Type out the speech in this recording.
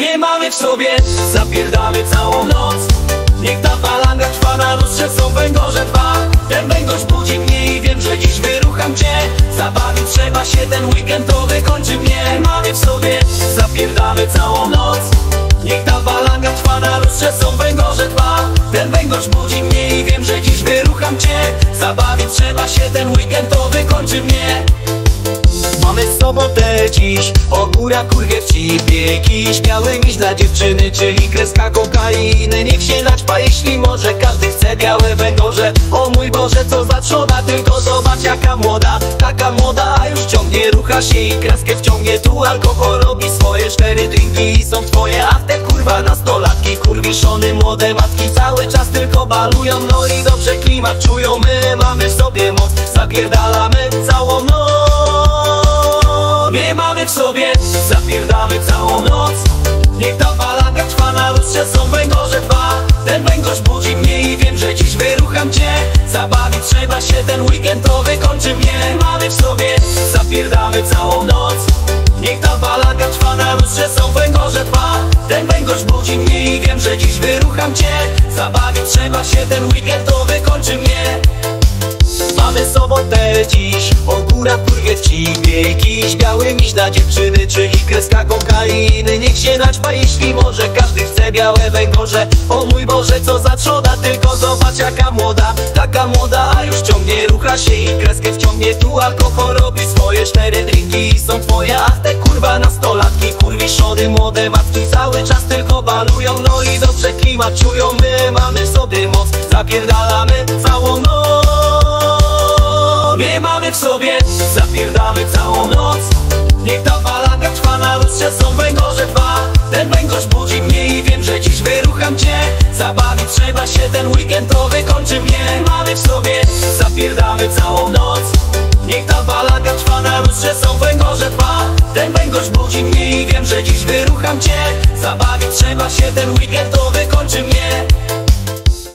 Nie mamy w sobie, zapierdamy całą noc. Niech ta falanga trwa, na lustrze są węgorze dwa. Ten węgorz budzi mnie i wiem, że dziś wyrucham cię. Zabawić trzeba się, ten weekend to wykończy mnie. Mamy w sobie, zapierdamy całą noc. Niech ta falanga trwa, na lustrze są węgorze dwa. Ten węgorz budzi mnie i wiem, że dziś wyrucham cię. Zabawić trzeba się, ten weekend to wykończy mnie. Mamy sobotę dziś, o góra kurwie wcipie. Jakiś biały miś dla dziewczyny, czyli kreska kokainy. Niech się naćpa, jeśli może, każdy chce białe węgorze. O mój Boże, co za trzoda, tylko zobacz jaka młoda. Taka młoda, a już ciągnie, rucha się i kreskę wciągnie. Tu alkohol robi swoje, 4 drinki są twoje. A te kurwa nastolatki, kurwiszony młode matki, cały czas tylko balują, no i dobrze klimat czują. My mamy w sobie moc, zapierdalamy całą noc. Nie mamy w sobie, zapierdamy całą noc. Niech ta falanga trwa, na lustrze są węgorze dwa. Ten węgorz budzi mnie i wiem, że dziś wyrucham cię. Zabawić trzeba się, ten weekend to wykończy mnie. Mamy w sobie, zapierdamy całą noc. Niech ta falanga trwa, na lustrze są węgorze dwa. Ten węgorz budzi mnie i wiem, że dziś wyrucham cię. Zabawić trzeba się, ten weekend to wykończy mnie. Mamy sobotę dziś, o góra kurwie wcipie. Jakiś biały miś dla dziewczyny, czyli kreska kokainy. Niech się naćpa, jeśli może, każdy chce białe węgorze. O mój Boże, co za trzoda, tylko zobacz jaka młoda. Taka młoda, a już ciągnie, rucha się i kreskę wciągnie. Tu alkohol robi swoje, 4 drinki są twoje. A te kurwa nastolatki, kurwiszony młode matki, cały czas tylko balują, no i dobrze klimat czują. My mamy w sobie moc, zapierdalamy całą noc. Nie mamy w sobie, zapierdamy całą noc. Niech ta falanga trwa, na lustrze są węgorze dwa. Ten węgorz budzi mnie i wiem, że dziś wyrucham cię. Zabawić trzeba się, ten weekend to wykończy mnie. Mamy w sobie, zapierdamy całą noc. Niech ta falanga trwa, na lustrze są węgorze dwa. Ten węgorz budzi mnie i wiem, że dziś wyrucham cię. Zabawić trzeba się, ten weekend to wykończy mnie.